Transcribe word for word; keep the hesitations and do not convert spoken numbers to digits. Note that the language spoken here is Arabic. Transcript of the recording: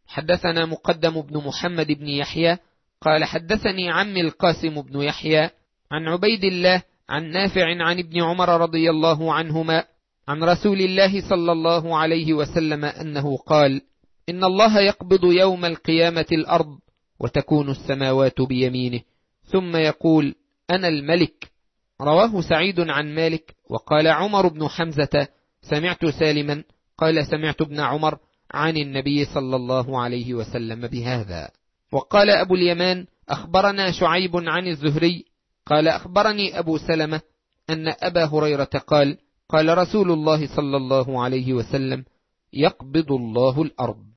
حدثنا مقدم بن محمد بن يحيى قال حدثني عمي القاسم بن يحيى عن عبيد الله عن نافع عن ابن عمر رضي الله عنهما عن رسول الله صلى الله عليه وسلم أنه قال: إن الله يقبض يوم القيامة الأرض وتكون السماوات بيمينه ثم يقول: أنا الملك. رواه سعيد عن مالك. وقال عمر بن حمزة: سمعت سالما قال سمعت ابن عمر عن النبي صلى الله عليه وسلم بهذا. وقال أبو اليمان: أخبرنا شعيب عن الزهري قال أخبرني أبو سلمة أن أبا هريرة قال: قال رسول الله صلى الله عليه وسلم: يقبض الله الأرض.